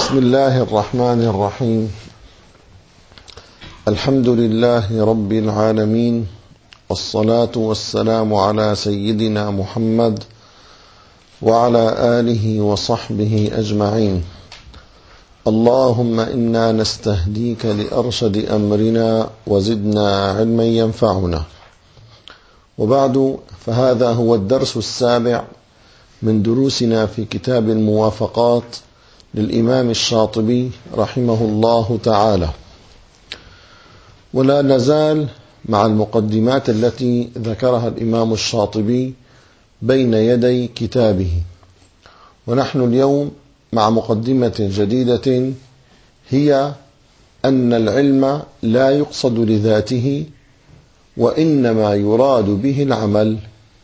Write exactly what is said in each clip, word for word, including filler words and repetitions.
بسم الله الرحمن الرحيم. الحمد لله رب العالمين، والصلاة والسلام على سيدنا محمد وعلى آله وصحبه أجمعين. اللهم إنا نستهديك لأرشد أمرنا وزدنا علما ينفعنا. وبعد، فهذا هو الدرس السابع من دروسنا في كتاب الموافقات للإمام الشاطبي رحمه الله تعالى، ولا نزال مع المقدمات التي ذكرها الإمام الشاطبي بين يدي كتابه. ونحن اليوم مع مقدمة جديدة، هي أن العلم لا يقصد لذاته، وإنما يراد به العمل.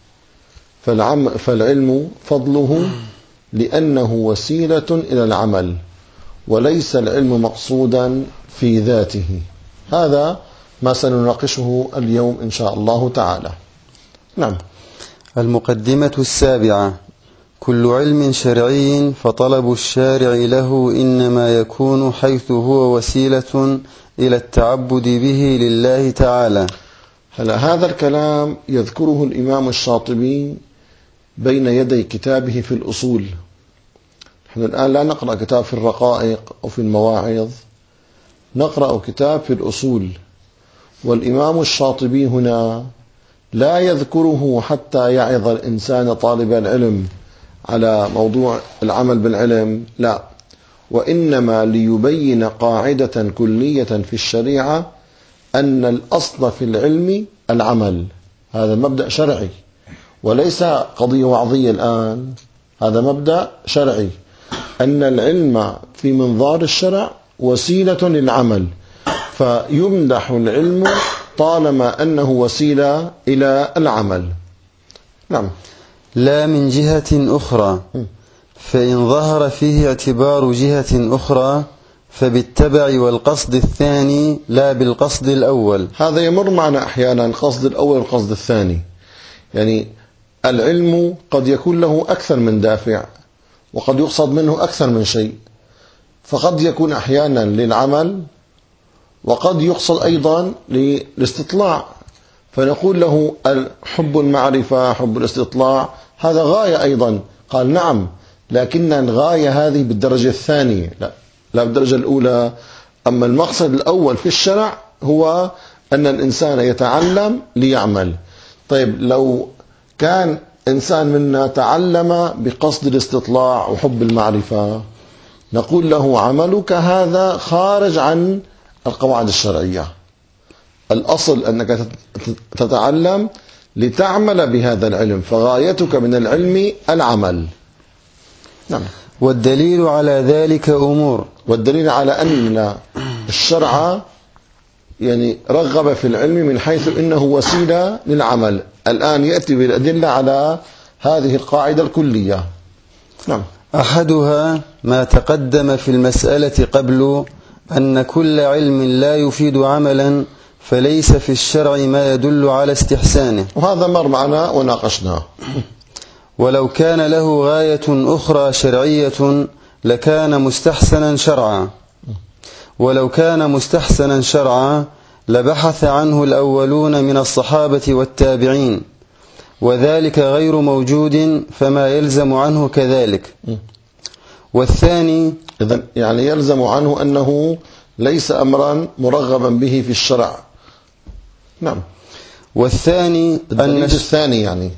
فالعلم فضله لأنه وسيلة إلى العمل، وليس العلم مقصودا في ذاته. هذا ما سنناقشه اليوم إن شاء الله تعالى. نعم. المقدمة السابعة: كل علم شرعي فطلب الشارع له إنما يكون حيث هو وسيلة إلى التعبد به لله تعالى. هلا هذا الكلام يذكره الإمام الشاطبي بين يدي كتابه في الأصول. نحن الآن لا نقرأ كتاب في الرقائق أو في المواعظ، نقرأ كتاب في الأصول. والإمام الشاطبي هنا لا يذكره حتى يعظ الإنسان طالب العلم على موضوع العمل بالعلم، لا، وإنما ليبين قاعدة كلية في الشريعة، أن الأصل في العلم العمل. هذا مبدأ شرعي وليس قضية وعظية الآن، هذا مبدأ شرعي، أن العلم في منظار الشرع وسيلة للعمل، فيمدح العلم طالما أنه وسيلة إلى العمل. نعم. لا من جهة أخرى، فإن ظهر فيه اعتبار جهة أخرى فبالتبع والقصد الثاني لا بالقصد الأول. هذا يمر معنا أحيانا، القصد الأول والقصد الثاني. يعني العلم قد يكون له أكثر من دافع، وقد يقصد منه أكثر من شيء، فقد يكون أحيانا للعمل، وقد يقصد أيضا للاستطلاع، فنقول له حب المعرفة، حب الاستطلاع، هذا غاية أيضا. قال نعم، لكن الغاية هذه بالدرجة الثانية، لا لا بالدرجة الأولى. أما المقصد الأول في الشرع هو أن الإنسان يتعلم ليعمل. طيب، لو كان إنسان منا تعلم بقصد الاستطلاع وحب المعرفة، نقول له عملك هذا خارج عن القواعد الشرعية. الأصل أنك تتعلم لتعمل بهذا العلم، فغايتك من العلم العمل. نعم. والدليل على ذلك أمور. والدليل على أن الشرع يعني رغب في العلم من حيث إنه وسيلة للعمل. الآن يأتي بالأدلة على هذه القاعدة الكلية. نعم. أحدها ما تقدم في المسألة قبل، أن كل علم لا يفيد عملا فليس في الشرع ما يدل على استحسانه، وهذا مر معنا وناقشناه. ولو كان له غاية أخرى شرعية لكان مستحسنا شرعا، ولو كان مستحسنا شرعا لبحث عنه الأولون من الصحابة والتابعين، وذلك غير موجود فما يلزم عنه كذلك. والثاني، إذن يعني يلزم عنه أنه ليس أمرا مرغبا به في الشرع. نعم. والثاني أن الثاني يعني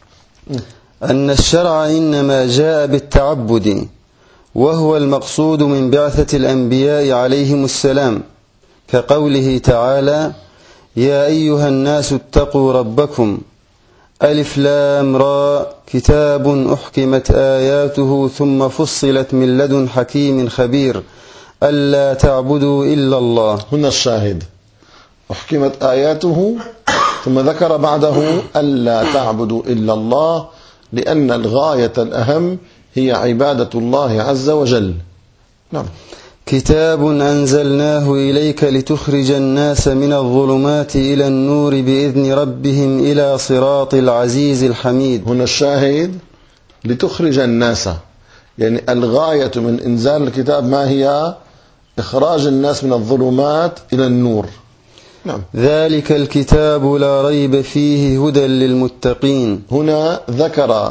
أن الشرع إنما جاء بالتعبد، وهو المقصود من بعثة الأنبياء عليهم السلام، كقوله تعالى: يا أيها الناس اتقوا ربكم، ألف لام را، كتاب أحكمت آياته ثم فصلت من لدن حكيم خبير ألا تعبدوا إلا الله. هنا الشاهد، أحكمت آياته ثم ذكر بعده ألا تعبدوا إلا الله، لأن الغاية الأهم هي عبادة الله عز وجل. نعم. كتاب أنزلناه إليك لتخرج الناس من الظلمات إلى النور بإذن ربهم إلى صراط العزيز الحميد. هنا الشاهد لتخرج الناس، يعني الغاية من إنزال الكتاب ما هي؟ إخراج الناس من الظلمات إلى النور. نعم. ذلك الكتاب لا ريب فيه هدى للمتقين. هنا ذكر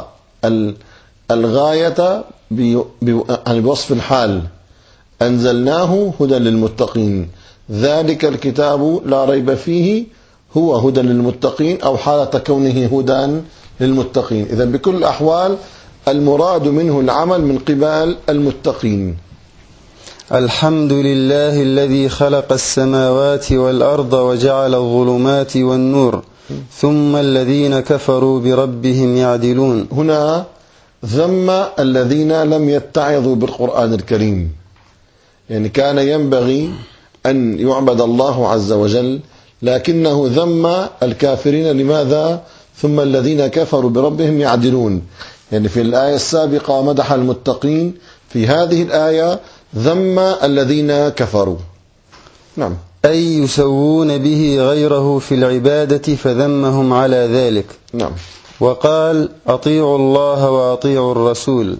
الغاية بوصف الحال، أنزلناه هدى للمتقين. ذلك الكتاب لا ريب فيه هو هدى للمتقين، أو حالة كونه هدى للمتقين. إذن بكل الأحوال المراد منه العمل من قبال المتقين. الحمد لله الذي خلق السماوات والأرض وجعل الظلمات والنور ثم الذين كفروا بربهم يعدلون. هنا ذم الذين لم يتعظوا بالقرآن الكريم، يعني كان ينبغي أن يعبد الله عز وجل، لكنه ذم الكافرين. لماذا؟ ثم الذين كفروا بربهم يعدلون. يعني في الآية السابقة مدح المتقين، في هذه الآية ذم الذين كفروا. نعم. أي يسوون به غيره في العبادة فذمهم على ذلك. نعم. وقال أطيعوا الله وأطيعوا الرسول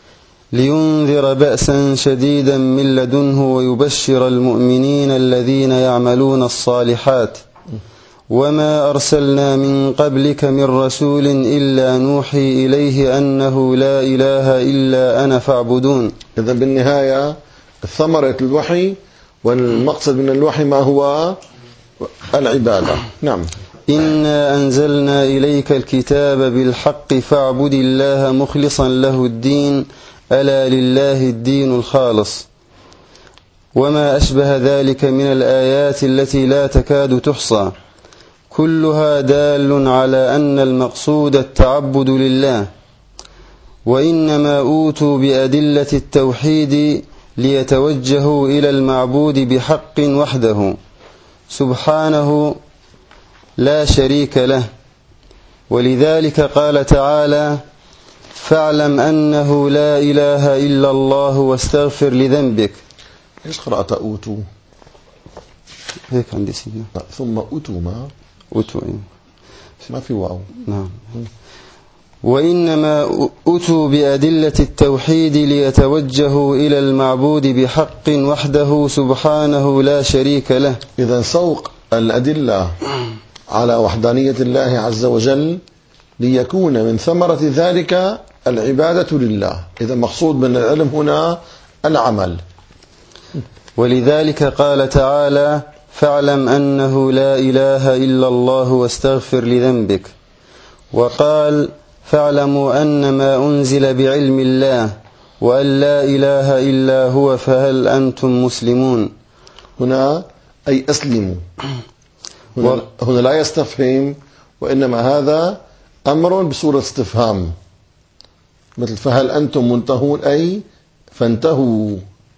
لينذر بأسا شديدا من لدنه ويبشر المؤمنين الذين يعملون الصالحات وما أرسلنا من قبلك من رسول إلا نوحي إليه أنه لا إله إلا أنا فاعبدون. إذن بالنهاية ثمرة الوحي والمقصد من الوحي ما هو؟ العبادة. نعم. إنا أنزلنا إليك الكتاب بالحق فاعبد الله مخلصا له الدين ألا لله الدين الخالص. وما أشبه ذلك من الآيات التي لا تكاد تحصى كلها دال على أن المقصود التعبد لله، وإنما أوتوا بأدلة التوحيد ليتوجهوا إلى المعبود بحق وحده سبحانه لا شريك له. ولذلك قال تعالى فاعلم أنه لا إله إلا الله واستغفر لذنبك. إيش قرأت أوتوا؟ هيك عندي سيدنا. ثم أوتوا ما أوتوا ما في واو. نعم. وإنما أتوا بأدلة التوحيد ليتوجهوا إلى المعبود بحق وحده سبحانه لا شريك له. إذن سوق الأدلة على وحدانية الله عز وجل ليكون من ثمرة ذلك العبادة لله. إذا مقصود من العلم هنا العمل. ولذلك قال تعالى فاعلم أنه لا إله إلا الله واستغفر لذنبك. وقال فاعلموا أن ما أنزل بعلم الله وأن لا إله إلا هو فهل أنتم مسلمون. هنا أي أسلموا. هنا, و... هنا لا يستفهم، وإنما هذا أمر بصورة استفهام، مثل فهل أنتم منتهون أي فانتهوا.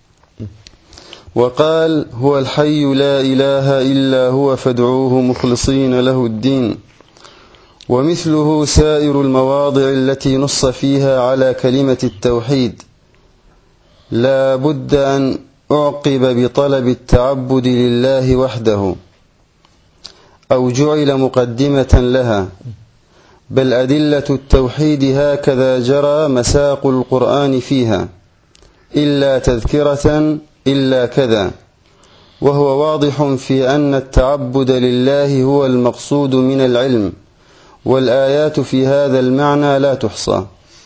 وقال هو الحي لا إله إلا هو فادعوه مخلصين له الدين. ومثله سائر المواضع التي نص فيها على كلمة التوحيد لا بد أن أعقب بطلب التعبد لله وحده أو جعل مقدمة لها، بل أدلة التوحيد هكذا جرى مساق القرآن فيها إلا تذكرة إلا كذا. وهو واضح في أن التعبد لله هو المقصود من العلم، والآيات في هذا المعنى لا تحصى.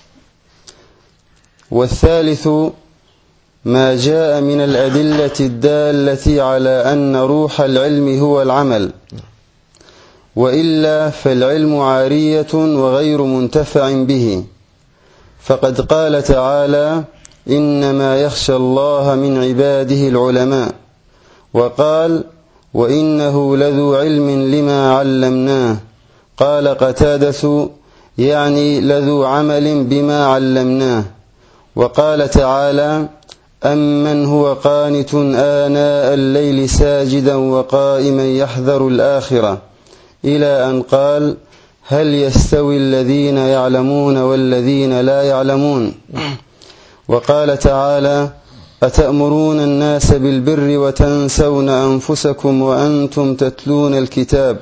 والثالث ما جاء من الأدلة الدالة على أن روح العلم هو العمل، وإلا فالعلم عارية وغير منتفع به. فقد قال تعالى إنما يخشى الله من عباده العلماء. وقال وإنه لذو علم لما علمناه. قال قتادة يعني لذو عمل بما علمناه. وقال تعالى أمن هو قانت آناء الليل ساجدا وقائما يحذر الآخرة، إلى أن قال هل يستوي الذين يعلمون والذين لا يعلمون. وقال تعالى أتأمرون الناس بالبر وتنسون أنفسكم وأنتم تتلون الكتاب.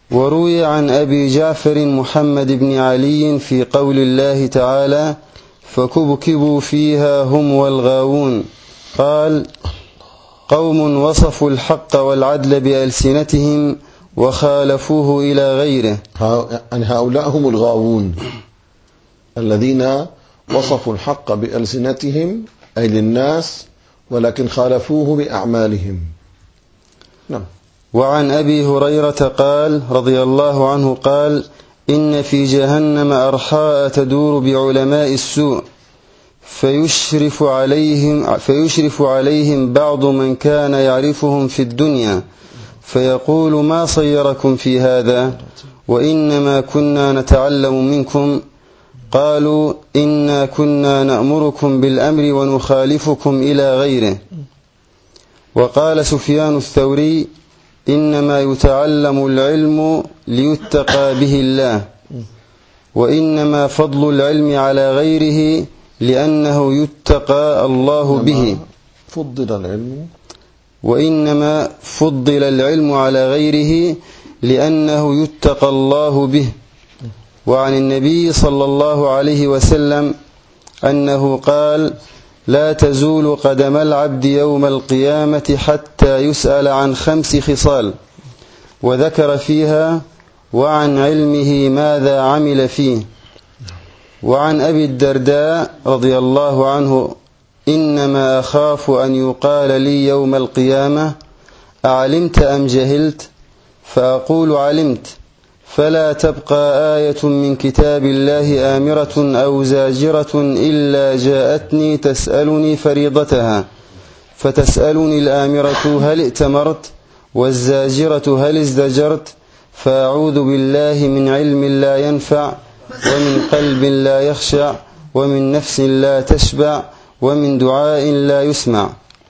وروي عن أبي جعفر محمد بن علي في قول الله تعالى فكبكبوا فيها هم والغاوون. قال: قوم وصفوا الحق والعدل بألسنتهم وخالفوه إلى غيره. يعني هؤلاء هم الغاوون الذين وصفوا الحق بألسنتهم أي للناس، ولكن خالفوه بأعمالهم. نعم. وعن أبي هريرة قال رضي الله عنه قال: إن في جهنم أرحاء تدور بعلماء السوء، فيشرف عليهم, فيشرف عليهم بعض من كان يعرفهم في الدنيا، فيقول: ما صيركم في هذا؟ وإنما كنا نتعلم منكم. قالوا: إنا كنا نأمركم بالأمر ونخالفكم إلى غيره. وقال سفيان الثوري: إنما يتعلم العلم ليتقى به الله، وإنما فضل العلم على غيره لأنه يتقى الله به. فضل العلم وإنما فضل العلم على غيره لأنه يتقى الله به. وعن النبي صلى الله عليه وسلم أنه قال: لا تزول قدم العبد يوم القيامة حتى يسأل عن خمس خصال، وذكر فيها: وعن علمه ماذا عمل فيه. وعن أبي الدرداء رضي الله عنه: إنما أخاف أن يقال لي يوم القيامة: أعلمت أم جهلت؟ فأقول: علمت، فلا تبقى آية من كتاب الله آمرة أو زاجرة إلا جاءتني تسألني فريضتها، فتسألني الآمرة: هل ائتمرت؟ والزاجرة: هل ازدجرت؟ فأعوذ بالله من علم لا ينفع، ومن قلب لا يخشع، ومن نفس لا تشبع، ومن دعاء لا يسمع.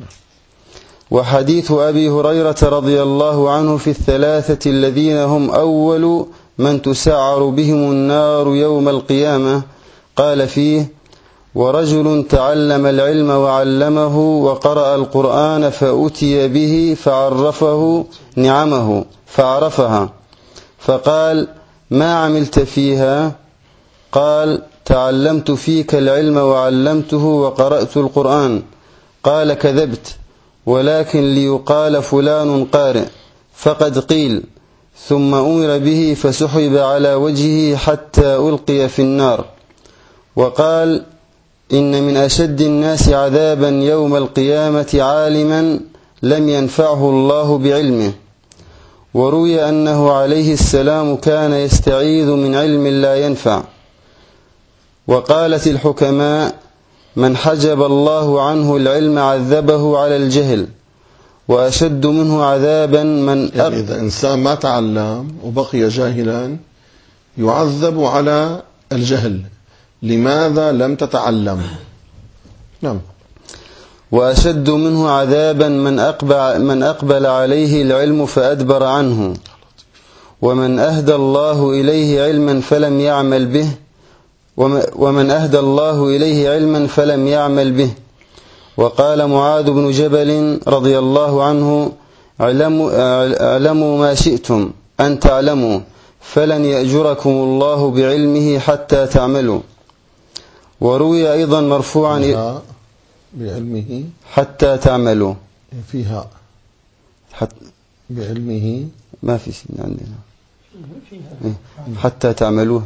وحديث أبي هريرة رضي الله عنه في الثلاثة الذين هم أول من تسعر بهم النار يوم القيامة، قال فيه: ورجل تعلم العلم وعلمه وقرأ القرآن فأتي به فعرفه نعمه فعرفها، فقال: ما عملت فيها؟ قال: تعلمت فيك العلم وعلمته وقرأت القرآن. قال: كذبت، ولكن ليقال فلان قارئ، فقد قيل. ثم أمر به فسحب على وجهه حتى ألقي في النار. وقال: إن من أشد الناس عذابا يوم القيامة عالما لم ينفعه الله بعلمه. وروي أنه عليه السلام كان يستعيذ من علم لا ينفع. وقالت الحكماء: من حجب الله عنه العلم عذبه على الجهل، وأشد منه عذابا من أق... يعني إذا إنسان ما تعلم وبقي جاهلا يعذب على الجهل. لماذا لم تتعلم؟ نعم. وأشد منه عذابا من أقبل, من أقبل عليه العلم فأدبر عنه، ومن أهدى الله إليه علما فلم يعمل به ومن أهدى الله إليه علما فلم يعمل به. وقال معاذ بن جبل رضي الله عنه: اعلموا ما شئتم أن تعلموا، فلن يأجركم الله بعلمه حتى تعملوا. وروي أيضا مرفوعا: بعلمه حتى تعملوا. فيها حتى بعلمه ما في سنة عندنا حتى تعملوه،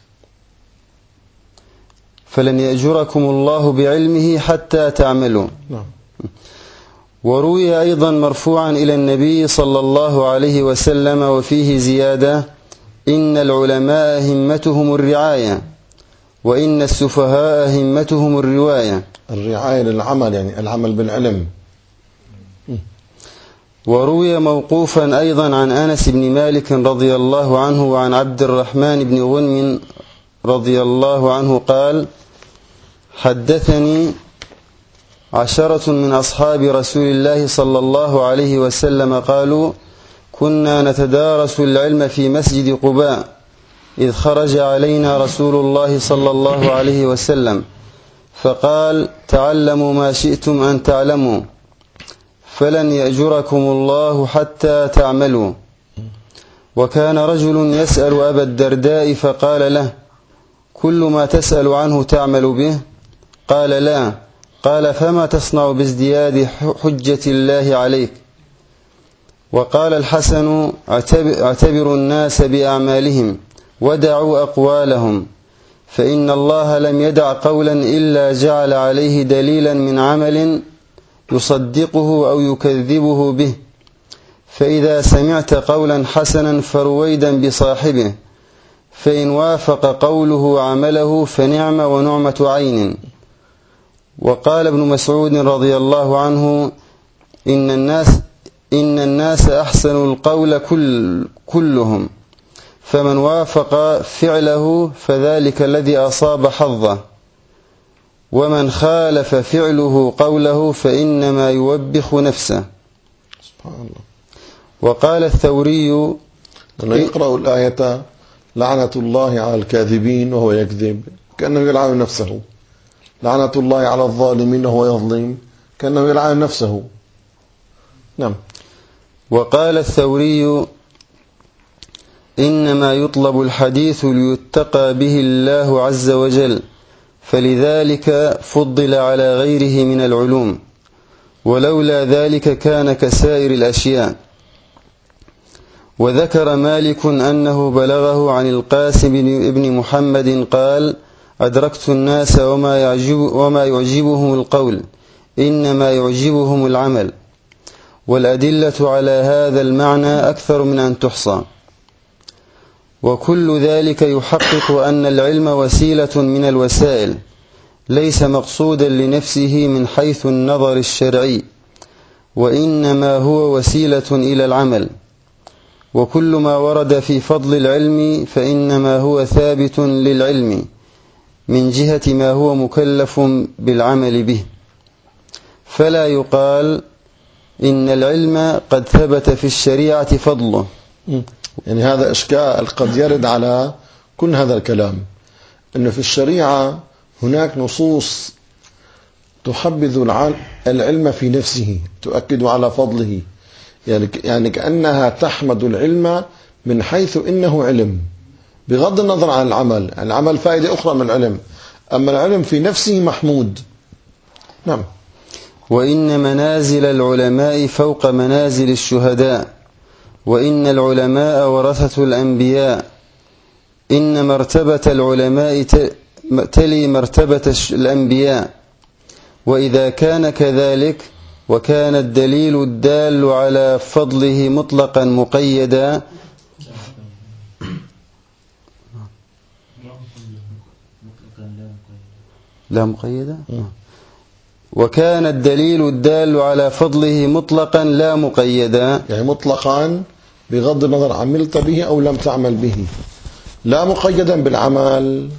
فلن يأجركم الله بعلمه حتى تعملوا. وروي أيضا مرفوعا إلى النبي صلى الله عليه وسلم وفيه زيادة: إن العلماء همتهم الرعاية، وإن السفهاء همتهم الرواية. الرعاية للعمل، يعني العمل بالعلم. وروي موقوفا أيضا عن أنس بن مالك رضي الله عنه وعن عبد الرحمن بن غنم رضي الله عنه قال: حدثني عشرة من أصحاب رسول الله صلى الله عليه وسلم قالوا: كنا نتدارس العلم في مسجد قباء، إذ خرج علينا رسول الله صلى الله عليه وسلم فقال: تعلموا ما شئتم أن تعلموا، فلن يأجركم الله حتى تعملوا. وكان رجل يسأل أبا الدرداء فقال له: كل ما تسأل عنه تعمل به؟ قال لا. قال فما تصنع بازدياد حجة الله عليك؟ وقال الحسن اعتبروا الناس بأعمالهم ودعوا أقوالهم، فإن الله لم يدع قولا إلا جعل عليه دليلا من عمل يصدقه أو يكذبه به، فإذا سمعت قولا حسنا فرويدا بصاحبه، فإن وافق قوله عمله فنعم ونعمة عين. وقال ابن مسعود رضي الله عنه إن الناس إن الناس أحسن القول كل كلهم، فمن وافق فعله فذلك الذي أصاب حظه، ومن خالف فعله قوله فإنما يوبخ نفسه. سبحان الله. وقال الثوري لما يقرأ الآية لعنة الله على الكاذبين وهو يكذب كأنه يلعن نفسه، لعنة الله على الظالمين وهو يظلم كأنه يلعن نفسه. نعم. وقال الثوري إنما يطلب الحديث ليتقى به الله عز وجل، فلذلك فضل على غيره من العلوم، ولولا ذلك كان كسائر الأشياء. وذكر مالك أنه بلغه عن القاسم بن محمد قال أدركت الناس وما, يعجب وما يعجبهم القول، إنما يعجبهم العمل. والأدلة على هذا المعنى أكثر من أن تحصى، وكل ذلك يحقق أن العلم وسيلة من الوسائل، ليس مقصودا لنفسه من حيث النظر الشرعي، وإنما هو وسيلة إلى العمل. وكل ما ورد في فضل العلم فإنما هو ثابت للعلم من جهة ما هو مكلف بالعمل به، فلا يقال إن العلم قد ثبت في الشريعة فضله. يعني هذا إشكال قد يرد على كل هذا الكلام، أنه في الشريعة هناك نصوص تحبذ العلم في نفسه، تؤكد على فضله، يعني كأنها تحمد العلم من حيث إنه علم، بغض النظر عن العمل. العمل فائدة أخرى من العلم، أما العلم في نفسه محمود. نعم. وإن منازل العلماء فوق منازل الشهداء، وإن العلماء ورثة الأنبياء، إن مرتبة العلماء تلي مرتبة الأنبياء. وإذا كان كذلك وكان الدليل الدال على فضله مطلقا مقيدا لا مقيدا وكان الدليل الدال على فضله مطلقا لا مقيدا، يعني مطلقا بغض النظر عملت به أو لم تعمل به، لا مقيدا بالعمل،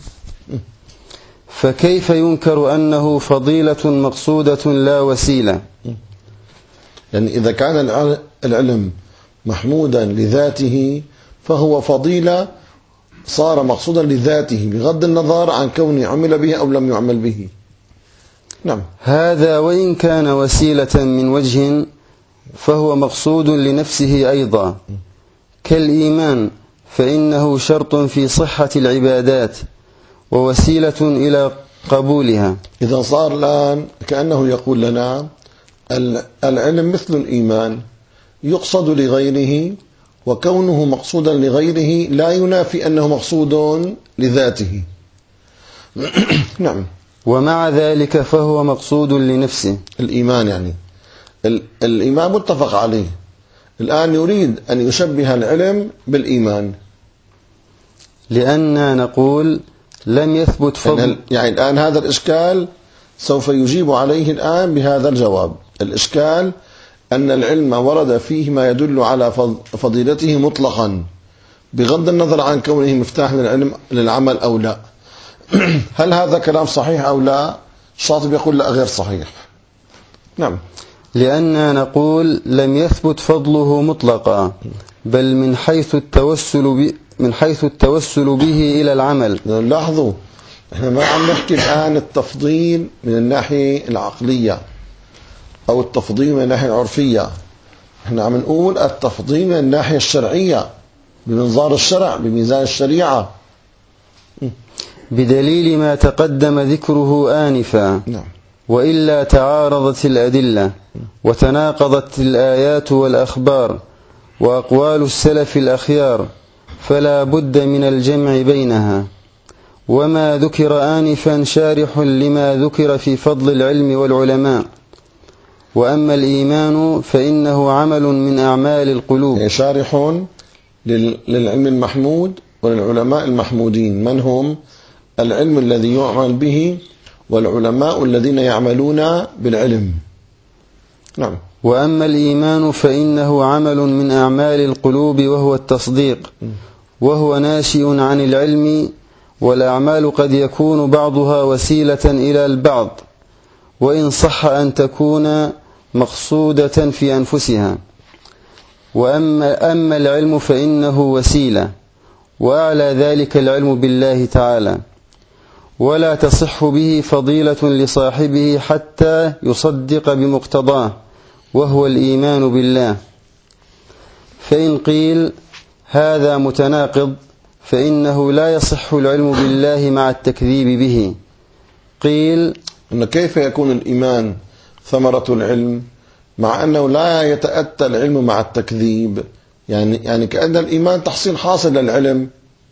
فكيف ينكر أنه فضيلة مقصودة لا وسيلة؟ يعني إذا كان العلم محمودا لذاته فهو فضيلة، صار مقصودا لذاته بغض النظر عن كونه عمل به أو لم يعمل به. نعم. هذا وإن كان وسيلة من وجه فهو مقصود لنفسه أيضا، كالإيمان، فإنه شرط في صحة العبادات ووسيلة إلى قبولها. إذا صار الآن كأنه يقول لنا العلم مثل الإيمان، يقصد لغيره، وكونه مقصودا لغيره لا ينافي أنه مقصود لذاته. نعم. ومع ذلك فهو مقصود لنفسه. الإيمان يعني الإيمان متفق عليه، الآن يريد أن يشبه العلم بالإيمان، لأننا نقول لم يثبت فضل. يعني الآن هذا الإشكال سوف يجيب عليه الآن بهذا الجواب. الإشكال أن العلم ورد فيه ما يدل على فضيلته مطلقا بغض النظر عن كونه مفتاح للعلم للعمل أو لا. هل هذا كلام صحيح أو لا؟ الشاطبي يقول لا، غير صحيح. نعم. لأننا نقول لم يثبت فضله مطلقا، بل من حيث التوسل ب... من حيث التوسل به إلى العمل. لاحظوا، احنا ما عم نحكي الآن التفضيل من الناحية العقلية أو التفضيل من الناحية العرفية، احنا عم نقول التفضيل من الناحية الشرعية بمنظار الشرع بميزان الشريعة. بدليل ما تقدم ذكره آنفا. نعم. وإلا تعارضت الأدلة وتناقضت الآيات والأخبار وأقوال السلف الأخيار، فلا بد من الجمع بينها. وما ذكر آنفا شارح لما ذكر في فضل العلم والعلماء. وأما الإيمان فإنه عمل من أعمال القلوب. شارح للعلم المحمود وللعلماء المحمودين، من هم؟ العلم الذي يعمل به والعلماء الذين يعملون بالعلم. نعم. وأما الإيمان فإنه عمل من أعمال القلوب وهو التصديق، وهو ناشئ عن العلم، والأعمال قد يكون بعضها وسيلة إلى البعض، وإن صح أن تكون مقصودة في أنفسها. وأما أما العلم فإنه وسيلة، وأعلى ذلك العلم بالله تعالى، ولا تصح به فضيلة لصاحبه حتى يصدق بمقتضاه، وهو الإيمان بالله. فإن قيل هذا متناقض فإنه لا يصح العلم بالله مع التكذيب به. قيل إن كيف يكون الإيمان ثمرة العلم مع أنه لا يتأتى العلم مع التكذيب؟ يعني يعني كأن الإيمان تحصيل حاصل للعلم.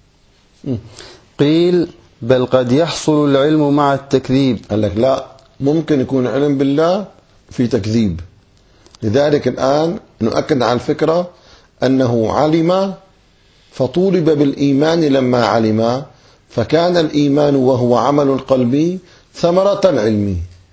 قيل بل قد يحصل العلم مع التكذيب. قال لك لا، ممكن يكون علم بالله في تكذيب. لذلك الآن نؤكد على الفكرة أنه علم فطولب بالإيمان لما علم، فكان الإيمان وهو عمل القلب ثمرة العلم.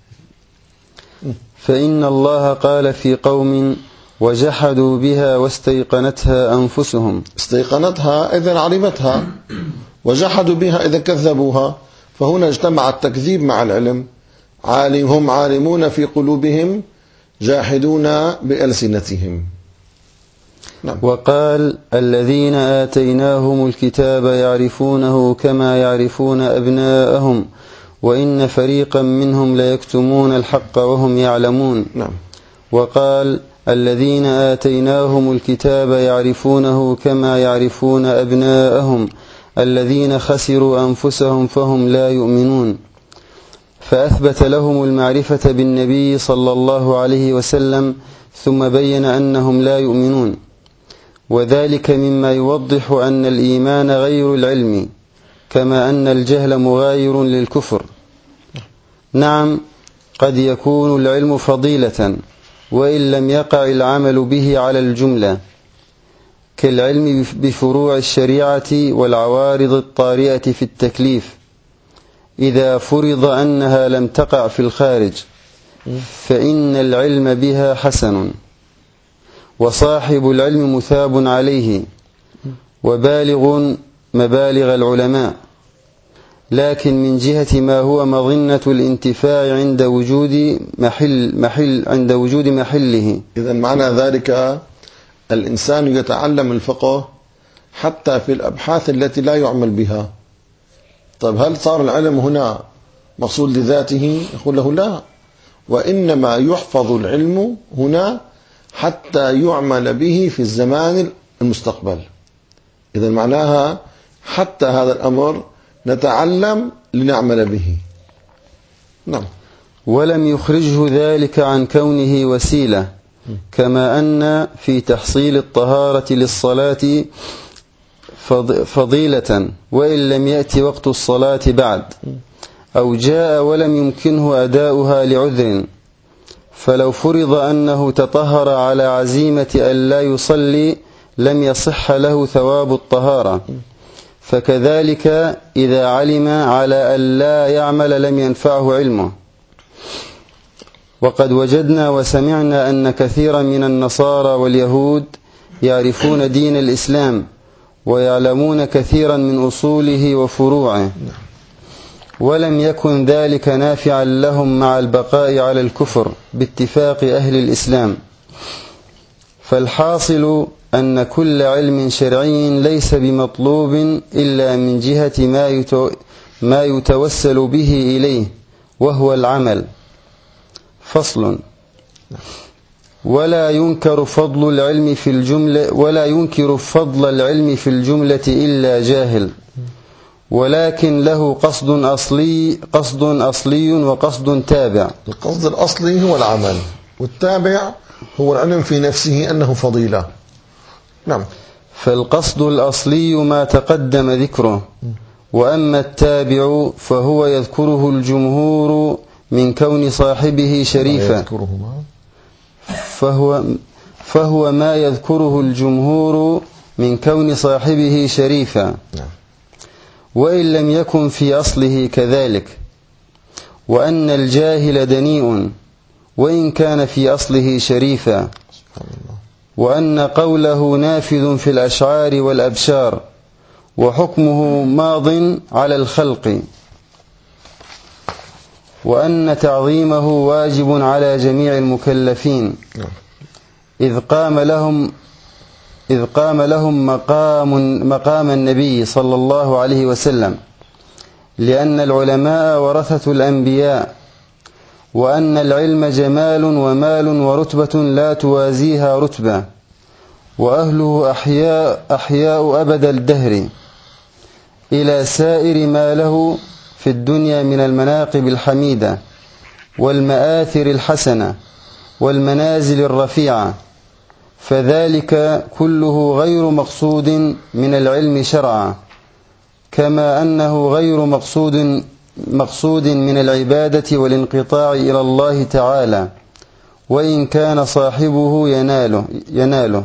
فإن الله قال في قوم وجحدوا بها واستيقنتها أنفسهم. استيقنتها إذن علمتها، وجحدوا بها إذن كذبوها، فهنا اجتمع التكذيب مع العلم. عالم هم عالمون في قلوبهم جاحدون بألسنتهم. نعم. وقال الذين آتيناهم الكتاب يعرفونه كما يعرفون أبناءهم وإن فريقا منهم ليكتمون الحق وهم يعلمون. نعم. وقال الذين آتيناهم الكتاب يعرفونه كما يعرفون أبناءهم الذين خسروا أنفسهم فهم لا يؤمنون. فأثبت لهم المعرفة بالنبي صلى الله عليه وسلم، ثم بين أنهم لا يؤمنون، وذلك مما يوضح أن الإيمان غير العلم، كما أن الجهل مغاير للكفر. نعم، قد يكون العلم فضيلة وإن لم يقع العمل به على الجملة، كالعلم بفروع الشريعة والعوارض الطارئة في التكليف، إذا فرض أنها لم تقع في الخارج فإن العلم بها حسن، وصاحب العلم مثاب عليه وبالغ مبالغ العلماء، لكن من جهة ما هو مظنة الانتفاع عند وجود محل محل عند وجود محله. إذن معنى ذلك الإنسان يتعلم الفقه حتى في الأبحاث التي لا يعمل بها. طيب هل صار العلم هنا مقصود لذاته؟ يقول له لا، وإنما يحفظ العلم هنا حتى يعمل به في الزمان المستقبل. إذن معناها حتى هذا الأمر نتعلم لنعمل به. نعم. ولم يخرجه ذلك عن كونه وسيلة، كما أن في تحصيل الطهارة للصلاة فضيلة وإن لم يأتي وقت الصلاة بعد، أو جاء ولم يمكنه أداؤها لعذر، فلو فرض أنه تطهر على عزيمة أن لا يصلي لم يصح له ثواب الطهارة، فكذلك إذا علم على أن لا يعمل لم ينفعه علمه. وقد وجدنا وسمعنا أن كثيرا من النصارى واليهود يعرفون دين الإسلام ويعلمون كثيرا من أصوله وفروعه، ولم يكن ذلك نافعا لهم مع البقاء على الكفر باتفاق أهل الإسلام. فالحاصل أن كل علم شرعي ليس بمطلوب إلا من جهة ما ما يتوسل به إليه، وهو العمل. فصل. ولا ينكر فضل العلم في الجملة ولا ينكر فضل العلم في الجملة إلا جاهل، ولكن له قصد أصلي قصد أصلي وقصد تابع. القصد الأصلي هو العمل، والتابع هو العلم في نفسه أنه فضيلة. نعم. فالقصد الأصلي ما تقدم ذكره، وأما التابع فهو يذكره الجمهور من كون صاحبه شريفا، فهو, فهو ما يذكره الجمهور من كون صاحبه شريفا، وإن لم يكن في أصله كذلك، وأن الجاهل دنيء وإن كان في أصله شريفا، وأن قوله نافذ في الأشعار والأبشار، وحكمه ماض على الخلق، وأن تعظيمه واجب على جميع المكلفين، إذ قام لهم إذ قام لهم مقام مقام النبي صلى الله عليه وسلم، لأن العلماء ورثة الأنبياء، وأن العلم جمال ومال ورتبة لا توازيها رتبة، وأهله أحياء, أحياء أبد الدهر، إلى سائر ما له في الدنيا من المناقب الحميدة والمآثر الحسنة والمنازل الرفيعة، فذلك كله غير مقصود من العلم شرعا، كما أنه غير مقصود مقصود من العبادة والانقطاع إلى الله تعالى، وإن كان صاحبه يناله, يناله.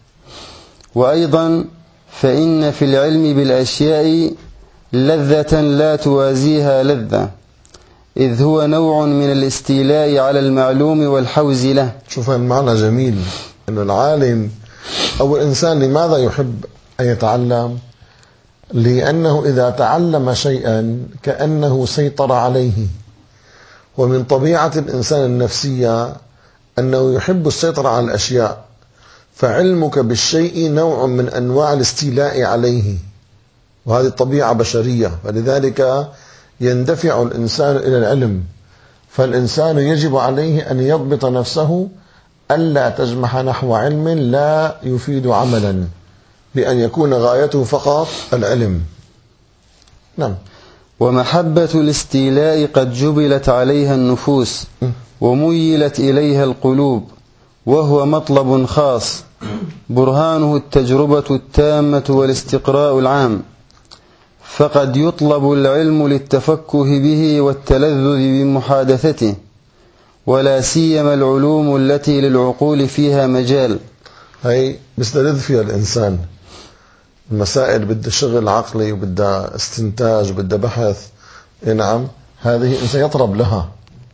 وأيضا فإن في العلم بالأشياء لذة لا توازيها لذة، إذ هو نوع من الاستيلاء على المعلوم والحوز له. شوف المعنى جميل، أن العالم أو الإنسان لماذا يحب أن يتعلم؟ لأنه إذا تعلم شيئا كأنه سيطر عليه، ومن طبيعة الإنسان النفسية أنه يحب السيطرة على الأشياء، فعلمك بالشيء نوع من أنواع الاستيلاء عليه، وهذه طبيعة بشرية، فلذلك يندفع الإنسان إلى العلم. فالإنسان يجب عليه أن يضبط نفسه ألا تجمح نحو علم لا يفيد عملا، بأن يكون غايته فقط العلم. نعم. ومحبة الاستيلاء قد جبلت عليها النفوس وميلت إليها القلوب، وهو مطلب خاص برهانه التجربة التامة والاستقراء العام، فقد يطلب العلم للتفكه به والتلذذ بمحادثته، ولا سيما العلوم التي للعقول فيها مجال، هي بيستلذ فيها الإنسان. المسائل بدها شغل عقلي وبدها استنتاج وبدها بحث، نعم، هذه الإنسان يطرب لها.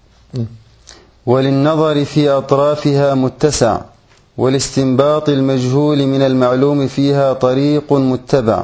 وللنظر في أطرافها متسع، والاستنباط المجهول من المعلوم فيها طريق متبع،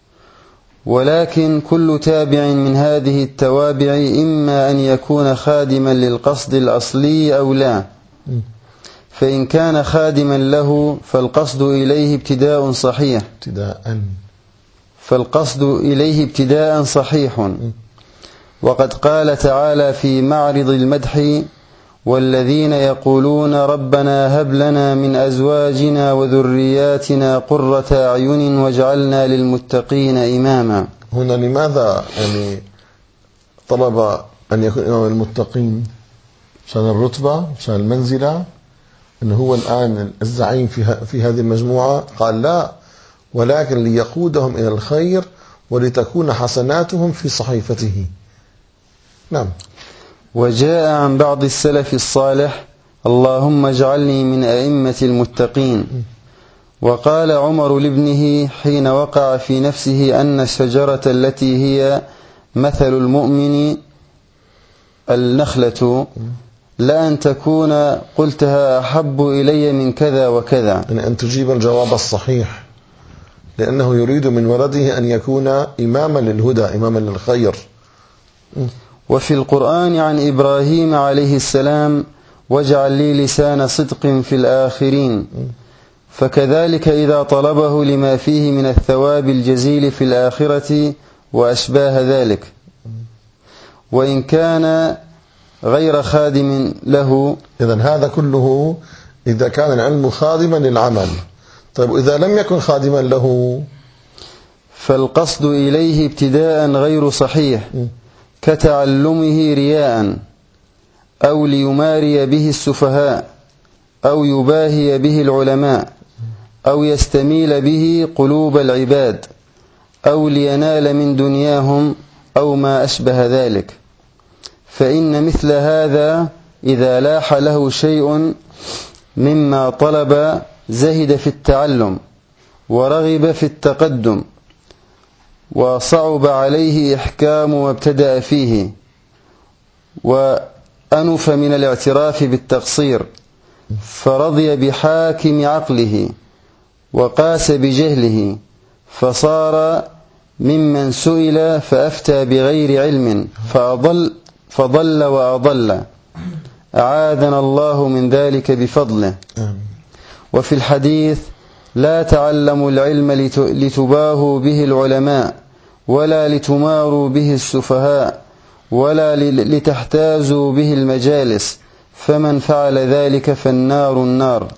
ولكن كل تابع من هذه التوابع إما أن يكون خادما للقصد الأصلي أو لا، فإن كان خادما له فالقصد إليه ابتداء صحيح ابتداء فالقصد إليه ابتداء صحيح وقد قال تعالى في معرض المدح: والذين يقولون ربنا هب لنا من أزواجنا وذرياتنا قرة أعين واجعلنا للمتقين إماما. هنا لماذا يعني طلب أن يكون إمام المتقين؟ عشان الرتبة، عشان المنزلة، أنه هو الآن الزعيم في في هذه المجموعة؟ قال لا، ولكن ليقودهم إلى الخير ولتكون حسناتهم في صحيفته. نعم. وجاء عن بعض السلف الصالح: اللهم اجعلني من أئمة المتقين. وقال عمر لابنه حين وقع في نفسه أن الشجرة التي هي مثل المؤمن النخلة لأن تكون قلتها أحب إلي من كذا وكذا، يعني أن تجيب الجواب الصحيح، لأنه يريد من ولده أن يكون إماما للهدى، إماما للخير. وفي القرآن عن إبراهيم عليه السلام: واجعل لي لسان صدق في الآخرين. فكذلك إذا طلبه لما فيه من الثواب الجزيل في الآخرة وأشباه ذلك، وإن كان غير خادم له. إذن هذا كله إذا كان العلم خادما للعمل. طيب إذا لم يكن خادما له؟ فالقصد إليه ابتداء غير صحيح كتعلمه رياء أو ليماري به السفهاء أو يباهي به العلماء أو يستميل به قلوب العباد أو لينال من دنياهم أو ما أشبه ذلك. فإن مثل هذا إذا لاح له شيء مما طلب زهد في التعلم ورغب في التقدم وصعب عليه إحكام ما ابتدأ فيه وأنف من الاعتراف بالتقصير فرضي بحاكم عقله وقاس بجهله فصار ممن سئل فأفتى بغير علم فأضل فضل وأضل، أعاذنا الله من ذلك بفضله. وفي الحديث: لا تعلموا العلم لتباهوا به العلماء ولا لتماروا به السفهاء ولا لتحتازوا به المجالس، فمن فعل ذلك فالنار النار.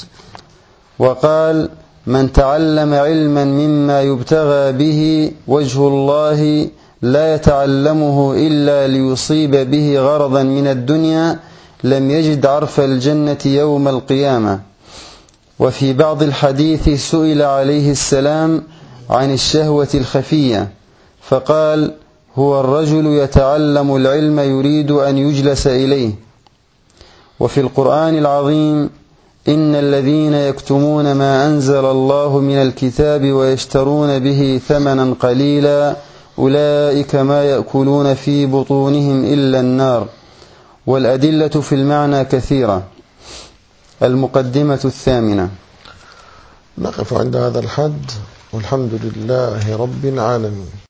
وقال: من تعلم علما مما يبتغى به وجه الله لا يتعلمه إلا ليصيب به غرضا من الدنيا لم يجد عرف الجنة يوم القيامة. وفي بعض الحديث سئل عليه السلام عن الشهوة الخفية فقال: هو الرجل يتعلم العلم يريد أن يجلس إليه. وفي القرآن العظيم: إن الذين يكتمون ما أنزل الله من الكتاب ويشترون به ثمنا قليلا أولئك ما يأكلون في بطونهم إلا النار. والأدلة في المعنى كثيرة. المقدمة الثامنة. نقف عند هذا الحد والحمد لله رب العالمين.